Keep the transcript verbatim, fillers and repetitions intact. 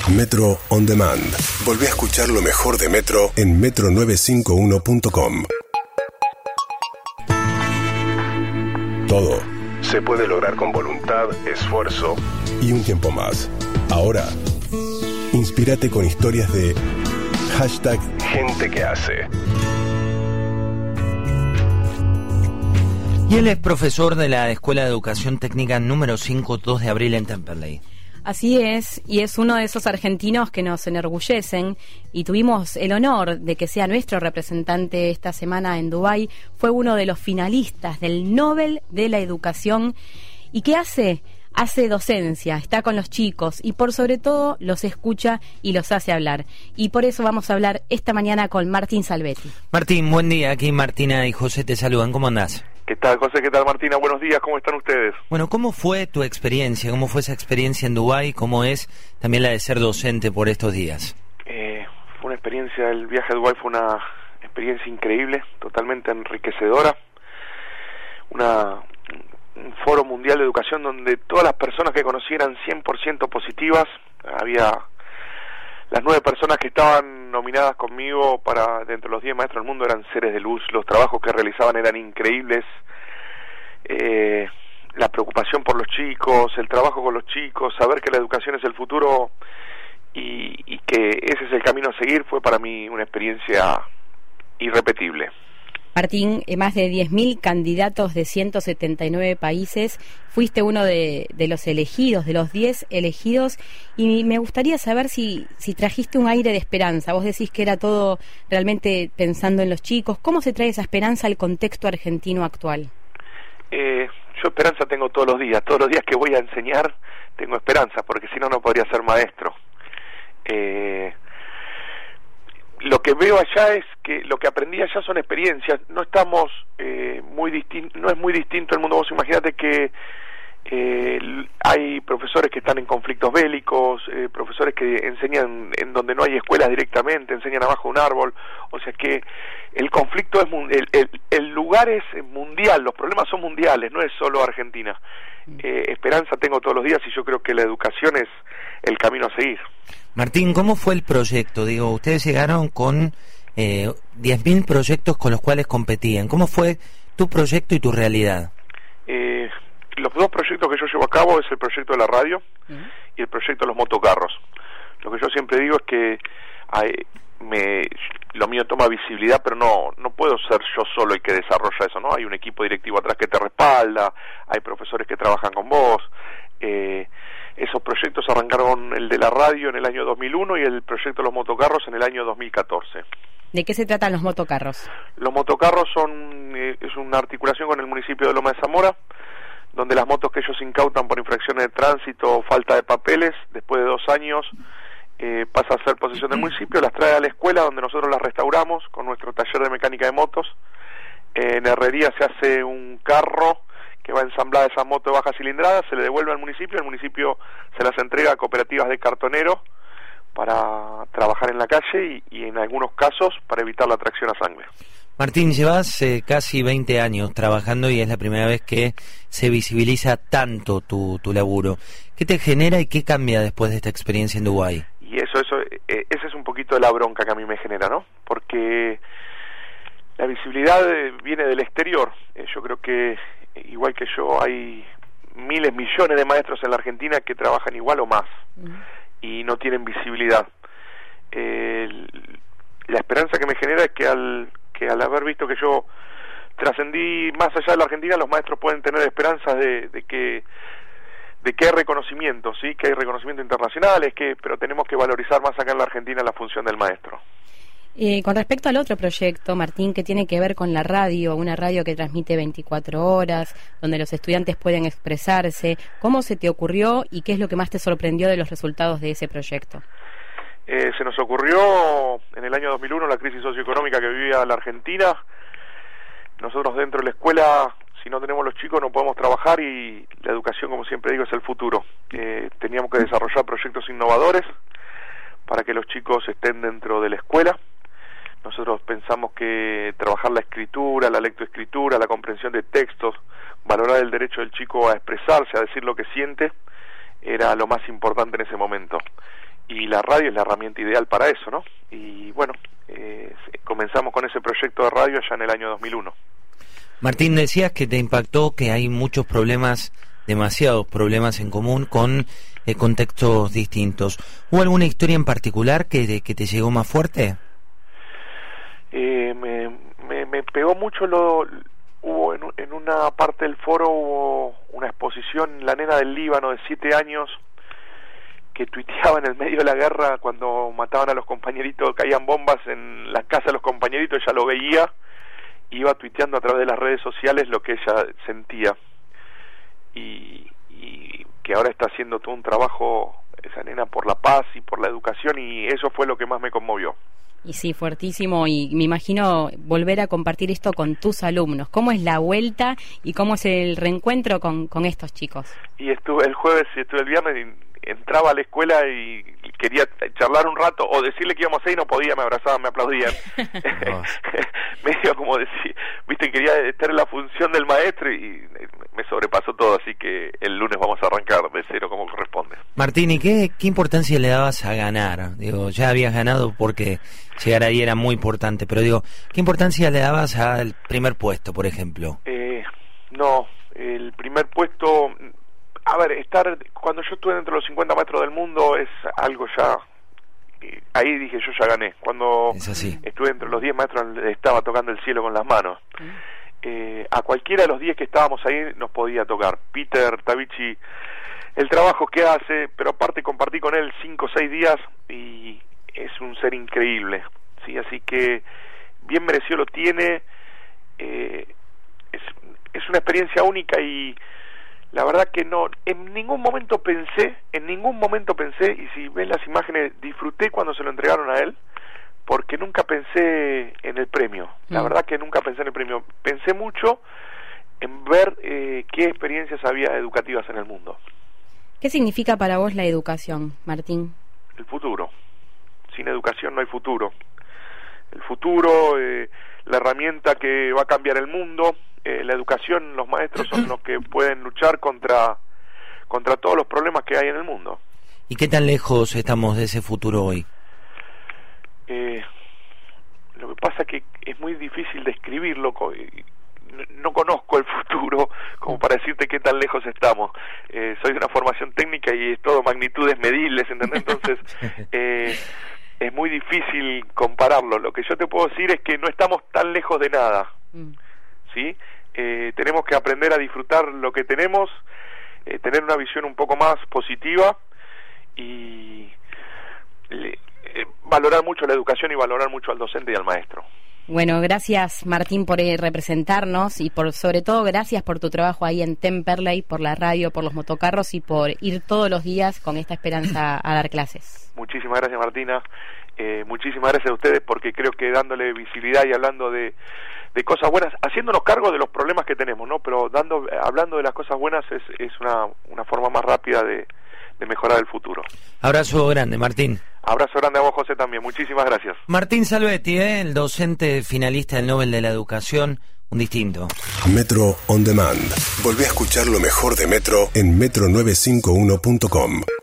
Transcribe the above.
Metro On Demand. Volvé a escuchar lo mejor de Metro en metro novecientos cincuenta y uno punto com. Todo se puede lograr con voluntad, esfuerzo y un tiempo más. Ahora, inspírate con historias de hashtag Gente que Hace. Y él es profesor de la Escuela de Educación Técnica número cinco, dos de abril en Temperley. Así es, y es uno de esos argentinos que nos enorgullecen, y tuvimos el honor de que sea nuestro representante esta semana en Dubái. Fue uno de los finalistas del Nobel de la Educación. ¿Y qué hace? Hace docencia, está con los chicos y por sobre todo los escucha y los hace hablar. Y por eso vamos a hablar esta mañana con Martín Salvetti. Martín, buen día. Aquí Martina y José te saludan. ¿Cómo andás? ¿Qué tal, José? ¿Qué tal, Martina? Buenos días. ¿Cómo están ustedes? Bueno, ¿cómo fue tu experiencia? ¿Cómo fue esa experiencia en Dubái? ¿Cómo es también la de ser docente por estos días? Eh, fue una experiencia, el viaje a Dubái fue una experiencia increíble, totalmente enriquecedora. Una... un foro mundial de educación donde todas las personas que conocí eran cien por ciento positivas. Había las nueve personas que estaban nominadas conmigo para dentro de los diez maestros del mundo eran seres de luz. Los trabajos que realizaban eran increíbles. Eh, la preocupación por los chicos, el trabajo con los chicos, saber que la educación es el futuro y, y que ese es el camino a seguir fue para mí una experiencia irrepetible. Martín, más de diez mil candidatos de ciento setenta y nueve países, fuiste uno de, de los elegidos, de los diez elegidos, y me gustaría saber si, si trajiste un aire de esperanza. Vos decís que era todo realmente pensando en los chicos. ¿Cómo se trae esa esperanza al contexto argentino actual? Eh, yo esperanza tengo todos los días, todos los días que voy a enseñar tengo esperanza, porque si no, no podría ser maestro. Eh... Lo que veo allá es que lo que aprendí allá son experiencias. No estamos eh, muy distinto, no es muy distinto el mundo. Vos imaginate que eh, hay profesores que están en conflictos bélicos, eh, profesores que enseñan en donde no hay escuelas directamente, enseñan abajo de un árbol. O sea que el conflicto es el, el, el lugar es mundial, los problemas son mundiales, no es solo Argentina. Eh, esperanza tengo todos los días y yo creo que la educación es el camino a seguir. Martín, ¿cómo fue el proyecto? Digo, ustedes llegaron con eh, diez mil proyectos con los cuales competían. ¿Cómo fue tu proyecto y tu realidad? Eh, los dos proyectos que yo llevo a cabo es el proyecto de la radio uh-huh. y el proyecto de los motocarros. Lo que yo siempre digo es que hay, me, lo mío toma visibilidad, pero no no puedo ser yo solo el que desarrolla eso, ¿no? Hay un equipo directivo atrás que te respalda, hay profesores que trabajan con vos. Eh, esos proyectos arrancaron el de la radio en el año dos mil uno y el proyecto de los motocarros en el año dos mil catorce. ¿De qué se tratan los motocarros? Los motocarros son eh, es una articulación con el municipio de Loma de Zamora, donde las motos que ellos incautan por infracciones de tránsito o falta de papeles, después de dos años eh, pasa a ser posesión del municipio, las trae a la escuela donde nosotros las restauramos con nuestro taller de mecánica de motos. Eh, en herrería se hace un carro que va ensamblada esa moto de baja cilindrada, se le devuelve al municipio, el municipio se las entrega a cooperativas de cartoneros para trabajar en la calle y, y en algunos casos para evitar la tracción a sangre. Martín, llevas eh, casi veinte años trabajando y es la primera vez que se visibiliza tanto tu, tu laburo. ¿Qué te genera y qué cambia después de esta experiencia en Dubái? Y eso, eso, eh, ese es un poquito de la bronca que a mí me genera, ¿no? Porque la visibilidad eh, viene del exterior. Eh, yo creo que igual que yo hay miles, millones de maestros en la Argentina que trabajan igual o más uh-huh. y no tienen visibilidad. Eh, la esperanza que me genera es que al que al haber visto que yo trascendí más allá de la Argentina, los maestros pueden tener esperanzas de, de que de que hay reconocimiento, sí, que hay reconocimiento internacional, es que pero tenemos que valorizar más acá en la Argentina la función del maestro. Eh, con respecto al otro proyecto, Martín, que tiene que ver con la radio, una radio que transmite veinticuatro horas, donde los estudiantes pueden expresarse, ¿cómo se te ocurrió y qué es lo que más te sorprendió de los resultados de ese proyecto? Eh, se nos ocurrió en el año dos mil uno la crisis socioeconómica que vivía la Argentina. Nosotros dentro de la escuela, si no tenemos los chicos no podemos trabajar y la educación, como siempre digo, es el futuro. Eh, teníamos que desarrollar proyectos innovadores para que los chicos estén dentro de la escuela. Nosotros pensamos que trabajar la escritura, la lectoescritura, la comprensión de textos, valorar el derecho del chico a expresarse, a decir lo que siente, era lo más importante en ese momento. Y y la radio es la herramienta ideal para eso, ¿no? Y bueno, eh, comenzamos con ese proyecto de radio ya en el año dos mil uno. Martín, decías que te impactó que hay muchos problemas, demasiados problemas en común con eh, contextos distintos. ¿Hubo alguna historia en particular que, que te llegó más fuerte? Eh, me, me, me pegó mucho lo... Hubo en, en una parte del foro hubo una exposición, la nena del Líbano de siete años que tuiteaba en el medio de la guerra cuando mataban a los compañeritos, caían bombas en la casa de los compañeritos, ella lo veía, iba tuiteando a través de las redes sociales lo que ella sentía, y, y que ahora está haciendo todo un trabajo esa nena por la paz y por la educación, y eso fue lo que más me conmovió. Y sí, fuertísimo, y me imagino volver a compartir esto con tus alumnos. ¿Cómo es la vuelta y cómo es el reencuentro con, con estos chicos? Y estuve el jueves y estuve el viernes, y entraba a la escuela y quería charlar un rato o decirle que íbamos a ir y no podía, me abrazaban, me aplaudían. Oh. Medio como decir, viste, quería estar en la función del maestro y me sobrepasó todo, así que el lunes vamos a arrancar de cero como corresponde. Martín, ¿y qué, qué importancia le dabas a ganar? Digo, ya habías ganado porque llegar ahí era muy importante, pero digo, ¿qué importancia le dabas al primer puesto, por ejemplo? Eh, no, el primer puesto... A ver, estar cuando yo estuve dentro de los cincuenta metros del mundo es algo ya... Eh, ahí dije, yo ya gané. Cuando estuve entre los diez metros estaba tocando el cielo con las manos. Mm. Eh, a cualquiera de los diez que estábamos ahí nos podía tocar. Peter Tabichi, el trabajo que hace, pero aparte compartí con él cinco o seis días y es un ser increíble, ¿sí? Así que bien merecido lo tiene. Eh, es, es una experiencia única y la verdad que no, en ningún momento pensé, en ningún momento pensé, y si ven las imágenes, disfruté cuando se lo entregaron a él, porque nunca pensé en el premio, la mm. verdad que nunca pensé en el premio, pensé mucho en ver eh, qué experiencias había educativas en el mundo. ¿Qué significa para vos la educación, Martín? El futuro, sin educación no hay futuro, el futuro, eh, la herramienta que va a cambiar el mundo. Eh, la educación, los maestros son los que pueden luchar contra contra todos los problemas que hay en el mundo. ¿Y qué tan lejos estamos de ese futuro hoy? Eh, lo que pasa es que es muy difícil describirlo, no, no conozco el futuro como para decirte qué tan lejos estamos. Eh, soy de una formación técnica y es todo magnitudes medibles, ¿entendés? Entonces eh, es muy difícil compararlo. Lo que yo te puedo decir es que no estamos tan lejos de nada. Mm. ¿Sí? Eh, tenemos que aprender a disfrutar lo que tenemos, eh, tener una visión un poco más positiva y le, eh, valorar mucho la educación y valorar mucho al docente y al maestro. Bueno, gracias Martín por eh, representarnos y por sobre todo gracias por tu trabajo ahí en Temperley, por la radio, por los motocarros y por ir todos los días con esta esperanza a dar clases. Muchísimas gracias Martina, eh, muchísimas gracias a ustedes porque creo que dándole visibilidad y hablando de de cosas buenas, haciéndonos cargo de los problemas que tenemos, ¿no? Pero dando, hablando de las cosas buenas es, es una, una forma más rápida de, de mejorar el futuro. Abrazo grande, Martín. Abrazo grande a vos, José, también. Muchísimas gracias. Martín Salvetti, ¿eh? El docente finalista del Nobel de la Educación, un distinto. Metro On Demand. Volvé a escuchar lo mejor de Metro en metro novecientos cincuenta y uno punto com.